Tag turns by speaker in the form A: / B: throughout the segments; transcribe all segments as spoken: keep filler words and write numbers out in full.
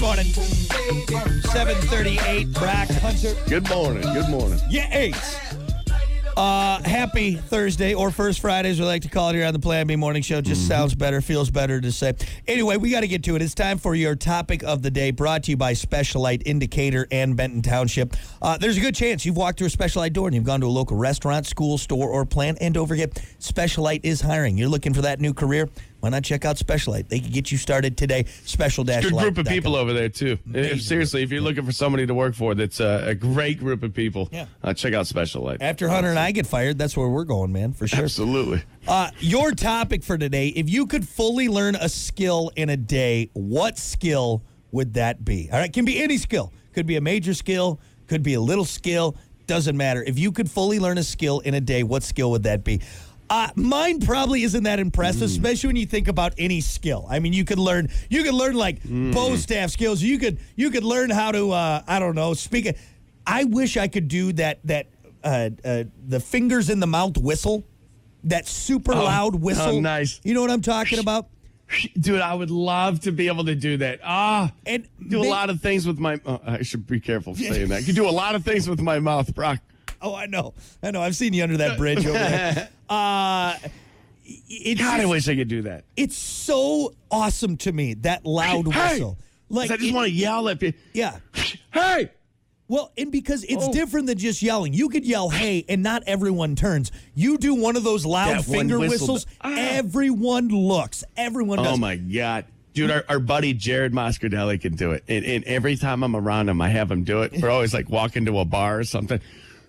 A: morning. seven thirty-eight, Brock Hunter.
B: Good morning. Good morning.
A: Yeah, eight. Uh, happy Thursday, or First Friday, as we like to call it here on the Plan B Morning Show. Just mm-hmm. sounds better, feels better to say. Anyway, we got to get to it. It's time for your topic of the day, brought to you by Specialite Indicator and Benton Township. Uh, there's a good chance you've walked through a Specialite door and you've gone to a local restaurant, school, store, or plant, and don't forget, Specialite is hiring. You're looking for that new career? Why not check out Specialite? They can get you started today. Special dash
B: Good group of people over there, too. If, seriously, if you're looking for somebody to work for, that's a, a great group of people. Yeah. Uh, check out Specialite.
A: After Hunter and I get fired, that's where we're going, man, for sure.
B: Absolutely.
A: Uh, your topic for today, if you could fully learn a skill in a day, what skill would that be? All right, can be any skill. Could be a major skill, could be a little skill, doesn't matter. If you could fully learn a skill in a day, what skill would that be? Uh, mine probably isn't that impressive, mm. especially when you think about any skill. I mean, you could learn, you could learn like mm. bow staff skills. You could, you could learn how to, uh, I don't know, speak. A, I wish I could do that. That uh, uh, the fingers in the mouth whistle, that super oh, loud whistle.
B: Oh, nice.
A: You know what I'm talking about?
B: Dude, I would love to be able to do that. Ah, and do they, a lot of things with my. Oh, I should be careful saying that. You do a lot of things with my mouth, Brock.
A: Oh, I know. I know. I've seen you under that bridge over there. Uh, it's
B: God,
A: just,
B: I wish I could do that.
A: It's so awesome to me, that loud
B: hey,
A: whistle. Like
B: I just
A: it,
B: want to yell at people.
A: Yeah.
B: Hey!
A: Well, and because it's
B: oh.
A: different than just yelling. You could yell, hey, and not everyone turns. You do one of those loud
B: that
A: finger
B: whistle,
A: whistles,
B: ah.
A: everyone looks. Everyone does.
B: Oh, my God. Dude, our, our buddy Jared Moscardelli can do it. And, and every time I'm around him, I have him do it. We're always like walking to a bar or something.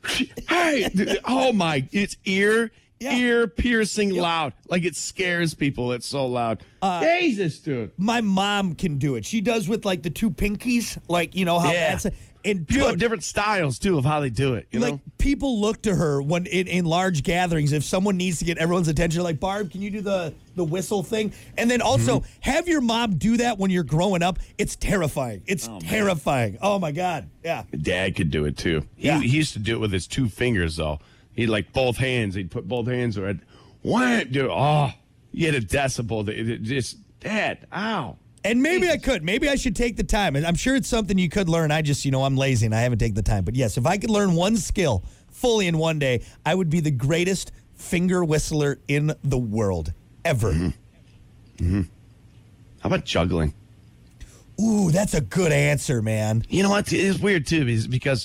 B: Hey, oh my, it's ear, yeah. ear piercing yep. loud. Like it scares people. It's so loud. Uh, Jesus, dude.
A: My mom can do it. She does with like the two pinkies, like, you know, how
B: yeah.
A: that's a, and
B: people have different styles too of how they do it. You
A: like
B: know?
A: People look to her when in, in large gatherings, if someone needs to get everyone's attention, like, Barb, can you do the, the whistle thing? And then also mm-hmm. have your mom do that when you're growing up. It's terrifying. It's oh, terrifying. Man. Oh my God. Yeah.
B: Dad could do it too. He,
A: yeah.
B: he used to do it with his two fingers though. He'd like both hands. He'd put both hands or what? Dude, oh, you had a decibel. That it just, Dad, ow.
A: And maybe I could. Maybe I should take the time. And I'm sure it's something you could learn. I just, you know, I'm lazy and I haven't taken the time. But yes, if I could learn one skill fully in one day, I would be the greatest finger whistler in the world ever.
B: Mm-hmm. Mm-hmm. How about juggling?
A: Ooh, that's a good answer, man.
B: You know what? It's weird too, because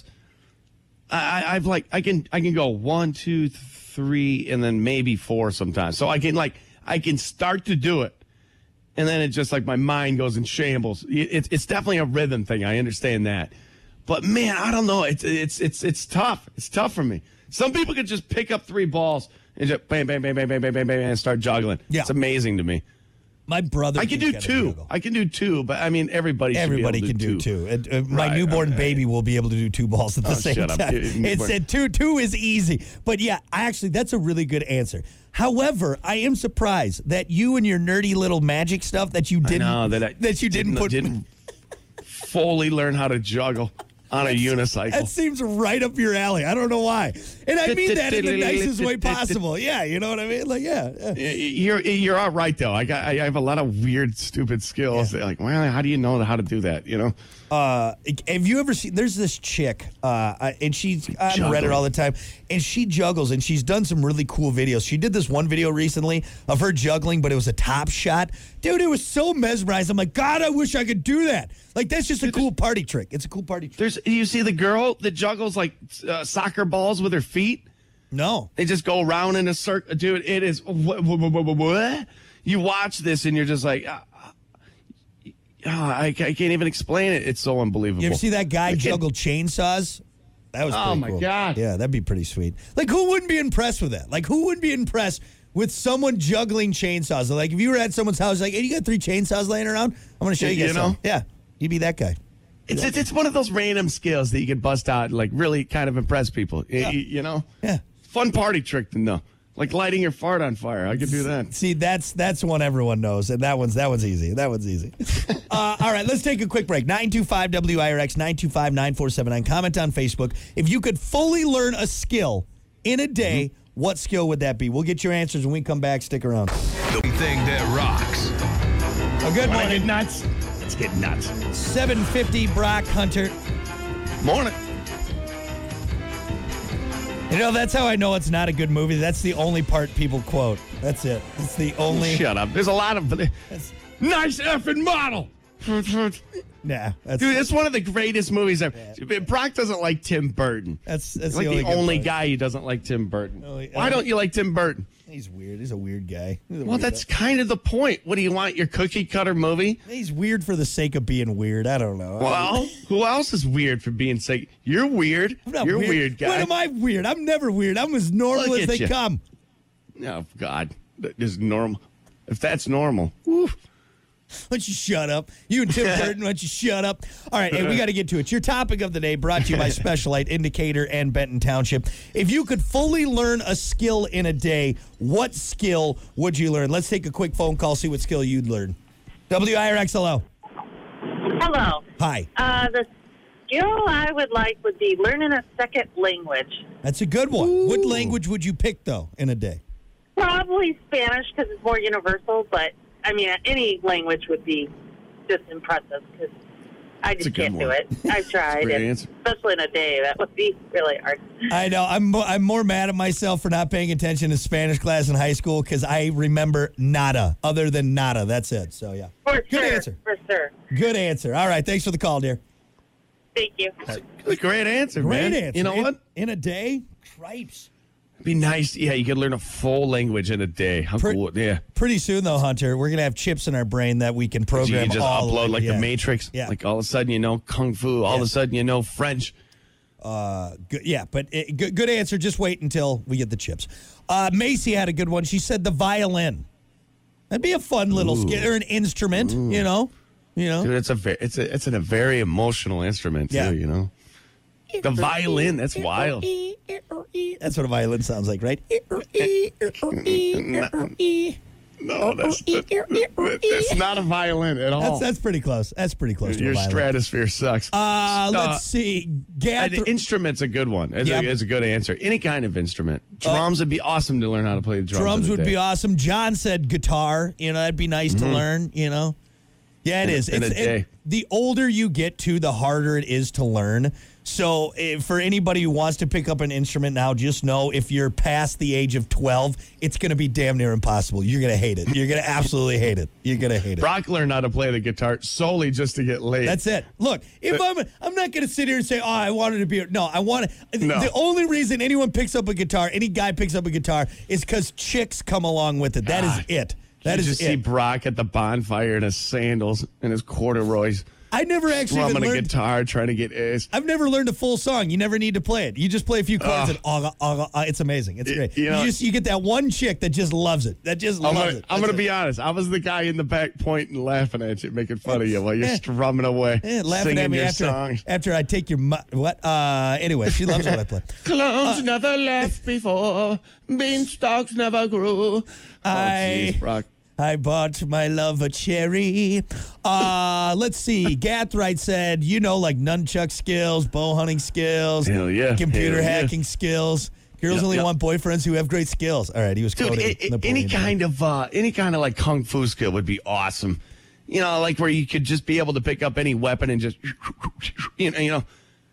B: I, I've like I can I can go one, two, three, and then maybe four sometimes. So I can like I can start to do it. And then it's just like my mind goes in shambles. It's it's definitely a rhythm thing. I understand that, but man, I don't know. It's it's it's it's tough. It's tough for me. Some people could just pick up three balls and just bam, bam, bam, bam, bam, bam, bam, bam, and start juggling. Yeah. It's amazing to me.
A: My brother.
B: I can do two. Juggle. I can do two, but I mean, everybody.
A: Everybody
B: should be able
A: can
B: to do
A: do two. two. And, uh, my
B: right,
A: newborn
B: okay.
A: baby will be able to do two balls at the
B: oh,
A: same
B: shut
A: time.
B: Up.
A: It said two. Two is easy, but yeah, actually, that's a really good answer. However, I am surprised that you and your nerdy little magic stuff that you didn't
B: I know, that, I
A: that you didn't,
B: didn't
A: put
B: didn't fully learn how to juggle on a unicycle.
A: That seems right up your alley. I don't know why. And I mean that in the nicest way possible. Yeah, you know what I mean? Like, yeah. yeah.
B: You're you're all right, though. I got I have a lot of weird, stupid skills. Yeah. Like, well, how do you know how to do that, you know?
A: Uh, have you ever seen, there's this chick, uh, and she's on Juggling. Reddit all the time, and she juggles, and she's done some really cool videos. She did this one video recently of her juggling, but it was a top shot. Dude, it was so mesmerized. I'm like, God, I wish I could do that. Like, that's just a cool party trick. It's a cool party trick.
B: There's, you see the girl that juggles, like, uh, soccer balls with her feet?
A: No.
B: They just go around in a circle. Dude, it is, what, what, what, what, what? You watch this, and you're just like, uh, Oh, I, I can't even explain it. It's so unbelievable.
A: You ever see that guy juggle chainsaws? That was pretty
B: Oh, my
A: cool.
B: God.
A: Yeah, that'd be pretty sweet. Like, who wouldn't be impressed with that? Like, who wouldn't be impressed with someone juggling chainsaws? Like, if you were at someone's house, like, hey, you got three chainsaws laying around? I'm going to show you, you guys
B: know?
A: some. Yeah, you'd be that guy.
B: It's, it's it's one of those random skills that you can bust out and, like, really kind of impress people.
A: Yeah.
B: You, you know?
A: Yeah.
B: Fun party trick to know. Like lighting your fart on fire. I could do that.
A: See, that's that's one everyone knows, and that one's that one's easy. That one's easy. uh, all right, let's take a quick break. nine two five W I R X, nine two five, nine four seven nine. Comment on Facebook. If you could fully learn a skill in a day, mm-hmm. what skill would that be? We'll get your answers when we come back. Stick around.
C: The thing that rocks.
A: Oh, good morning.
B: Nuts. Let's get nuts.
A: seven fifty, Brock Hunter.
B: Morning.
A: You know, that's how I know it's not a good movie. That's the only part people quote. That's it. It's the only.
B: Shut up. There's a lot of
A: That's,
B: nice effing model.
A: nah, that's
B: Dude, it's one of the greatest movies ever. Brock doesn't like Tim Burton.
A: that's that's
B: Like
A: the
B: the
A: only, good
B: only
A: part.
B: guy who doesn't like Tim Burton.
A: Oh, yeah.
B: Why don't you like Tim Burton?
A: He's weird. He's a weird guy. He's a
B: Well,
A: weird
B: that's
A: guy.
B: kind of the point. What do you want? Your cookie cutter movie?
A: He's weird for the sake of being weird. I don't know.
B: Well, who else is weird for being sick? You're weird.
A: I'm not
B: You're
A: weird.
B: a weird guy.
A: When am I weird? I'm never weird. I'm as normal
B: Look
A: as
B: at
A: they
B: you.
A: come.
B: Oh, God. That is normal. If that's normal. Woo.
A: Why don't you shut up? You and Tim Burton, why don't you shut up? All right, hey, we got to get to it. Your topic of the day brought to you by Specialite Indicator and Benton Township. If you could fully learn a skill in a day, what skill would you learn? Let's take a quick phone call, see what skill you'd learn. W I R X, hello.
C: Hello.
A: Hi.
C: Uh, the skill I would like would be learning a second language.
A: That's a good one. What language would you pick, though, in a day?
C: Probably Spanish because it's more universal, but I mean, any language would be just impressive because I
B: That's a
C: just
B: good
C: can't do
B: one.
C: it. I've tried,
B: great
C: and
B: answer.
C: especially in a day, that would be really hard.
A: I know. I'm mo- I'm more mad at myself for not paying attention to Spanish class in high school because I remember nada, other than nada. That's it. So, yeah.
C: For
A: Good
C: sure.
A: answer.
C: For sure.
A: Good answer. All right. Thanks for the call, dear.
C: Thank you.
B: That's a great answer,
A: Great
B: man.
A: answer.
B: You know
A: in,
B: what?
A: In a day? Cripes.
B: It'd be nice. Yeah, you could learn a full language in a day. How
A: Pre-
B: cool. Yeah.
A: Pretty soon, though, Hunter, we're going to have chips in our brain that we can
B: So
A: program
B: you just
A: all
B: upload like
A: yeah.
B: the Matrix.
A: Yeah.
B: Like all of a sudden you know Kung Fu. All of
A: Yeah.
B: a sudden you know French.
A: Good, yeah, but it, good, good answer. Just wait until we get the chips. Uh, Macy had a good one. She said the violin. That'd be a fun little skill or an instrument, you know? You know?
B: Dude, it's a very, it's a it's a very emotional instrument too,
A: Yeah.
B: you know. The violin, that's wild.
A: That's what a violin sounds like, right?
B: No, that's, that's not a violin at all.
A: That's that's pretty close. That's pretty close to
B: Your
A: a violin.
B: stratosphere sucks.
A: Uh, let's
B: Uh,
A: see.
B: Uh,
A: Gath-
B: the instrument's a good one. It's,
A: Yeah.
B: a, it's a good answer. Any kind of instrument. Drums would be awesome to learn how to play the drums.
A: drums
B: in a
A: would
B: day.
A: be awesome. John said guitar. You know, that'd be nice to learn, you know? Yeah, it
B: In a-
A: is.
B: in a
A: It's, it-
B: day.
A: the older you get to, the harder it is to learn. So, eh, for anybody who wants to pick up an instrument now, just know if you're past the age of twelve, it's going to be damn near impossible. You're going to hate it. You're going to absolutely hate it. You're going to hate it.
B: Brock learned how to play the guitar solely just to get laid.
A: That's it. Look, if I'm, I'm not going to sit here and say, "Oh, I wanted to be." A, no, I want to.
B: No.
A: The only reason anyone picks up a guitar, any guy picks up a guitar, is because chicks come along with it. That is
B: God.
A: it. That
B: you
A: is
B: just
A: it.
B: see Brock at the bonfire in his sandals and his corduroys,
A: I never actually even
B: strumming a
A: learned.
B: guitar, trying to get ass.
A: I've never learned a full song. You never need to play it. You just play a few chords and ah, ah, ah, it's amazing. It's great.
B: you
A: You,
B: know-
A: just you get that one chick that just loves it. That just
B: I'm
A: loves
B: gonna,
A: it.
B: I'm
A: That's
B: gonna
A: it.
B: be honest. I was the guy in the back pointing, laughing at you, making fun of you while you're
A: Eh.
B: strumming away,
A: Eh, laughing
B: singing
A: at me
B: your
A: after
B: songs.
A: after I take your mu- what? Uh, anyway, she loves what I play.
B: Clones never left before. Beanstalks never grew.
A: I-
B: Oh, jeez, Brock.
A: I bought my love a cherry. Uh, let's see. Gathright said, you know, like nunchuck skills, bow hunting skills,
B: Hell yeah.
A: computer
B: Hell yeah.
A: hacking skills. Girls
B: Yep,
A: only
B: yep.
A: want boyfriends who have great skills. All right, he was
B: Dude,
A: quoting
B: i- i-
A: Napoleon
B: any
A: Hill.
B: kind of uh, any kind of like kung fu skill would be awesome. You know, like where you could just be able to pick up any weapon and just you know, you know,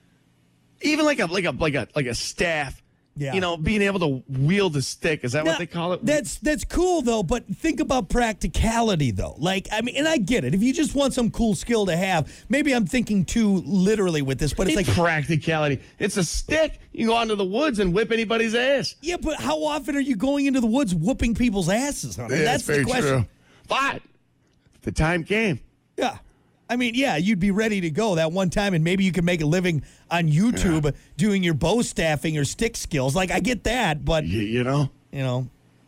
B: even like a like a like a like a staff.
A: Yeah.
B: You know, being able to wield a stick. Is that
A: Now,
B: what they call it?
A: That's that's cool though, but think about practicality though. Like I mean, and I get it. If you just want some cool skill to have, maybe I'm thinking too literally with this, but it's
B: It's
A: like,
B: practicality. It's a stick. You can go out into the woods and whip anybody's ass.
A: yeah, but how often are you going into the woods whooping people's asses? Hunter?
B: Yeah,
A: That's
B: very
A: the question.
B: true. But the time came.
A: Yeah. I mean, yeah, you'd be ready to go that one time, and maybe you could make a living on YouTube doing your bow staffing or stick skills. Like, I get that, but,
B: You, you know?
A: you know.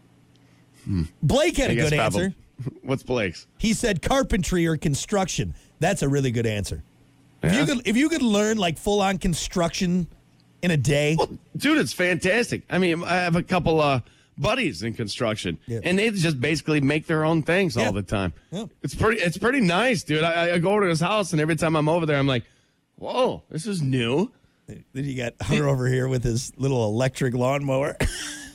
A: Blake had
B: I
A: a
B: guess
A: good
B: probably-
A: answer.
B: What's Blake's?
A: He said carpentry or construction. That's a really good answer. If you
B: Yeah?
A: could, if you could learn like full on construction in a day,
B: Well, dude, it's fantastic. I mean, I have a couple uh, buddies in construction,
A: Yeah.
B: and they just basically make their own things
A: Yeah.
B: all the time.
A: Yeah.
B: It's pretty. It's pretty nice, dude. I, I go over to his house, and every time I'm over there, I'm like, "Whoa, this is new."
A: then you got Hunter over here with his little electric lawnmower.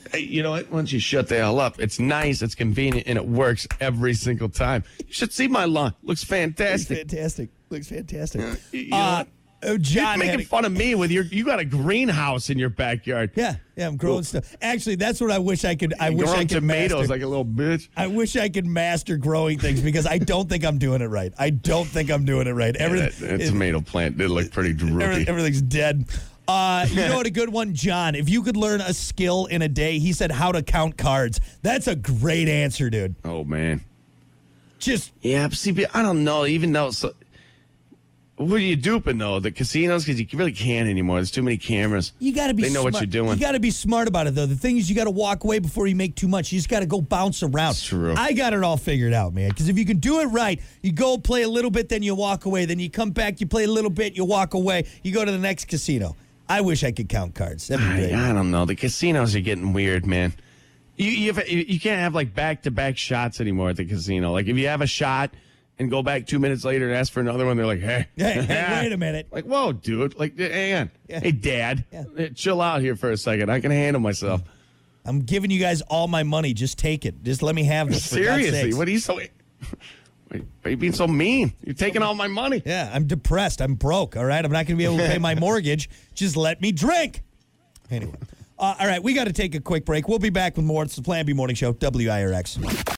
B: Hey, you know what? Once you shut the hell up, it's nice, it's convenient, and it works every single time. You should see my lawn. Looks
A: Looks
B: fantastic.
A: fantastic. Looks fantastic.
B: You know
A: Uh,
B: what?
A: oh, John
B: You're
A: had
B: making
A: a-
B: fun of me with your. You got a greenhouse in your backyard.
A: Yeah, yeah, I'm growing stuff. Actually, that's what I wish I could. I wish
B: growing
A: I could
B: tomatoes
A: master.
B: like a little bitch.
A: I wish I could master growing things because I don't think I'm doing it right. I don't think I'm doing it right.
B: Yeah,
A: Everything,
B: that, that tomato plant did look pretty droopy.
A: every- everything's dead. Uh, you know what? A good one, John. If you could learn a skill in a day, he said how to count cards. That's a great answer, dude.
B: Oh man.
A: Just
B: Yeah, but see, but I don't know. Even though, so, what are you duping though? The casinos, because you really can't anymore. There's too many cameras.
A: you got to be.
B: They know what
A: smart.
B: you're doing.
A: You got to be smart about it, though. The thing is, you got to walk away before you make too much. You just got to go bounce around.
B: That's true.
A: I got it all figured out, man. Because if you can do it right, you go play a little bit, then you walk away. Then you come back, you play a little bit, you walk away. You go to the next casino. I wish I could count cards. That'd be great.
B: I, I don't know. The casinos are getting weird, man. You you, have, you can't have like back to back shots anymore at the casino. Like if you have a shot and go back two minutes later and ask for another one, they're like, "Hey,
A: Hey, hey, wait a minute.
B: Like, whoa, dude! Like, hang on.
A: Yeah.
B: Hey, Dad,
A: Yeah.
B: eh, chill out here for a second. I can handle myself."
A: I'm giving you guys all my money. Just take it. Just let me have this. for God's
B: Seriously,
A: sakes.
B: what are you so? Why are you being so mean? You're taking all my money.
A: Yeah, I'm depressed. I'm broke. All right, I'm not going to be able to pay my mortgage. Just let me drink. Anyway, uh, all right, we got to take a quick break. We'll be back with more. It's the Plan B Morning Show, W I R X.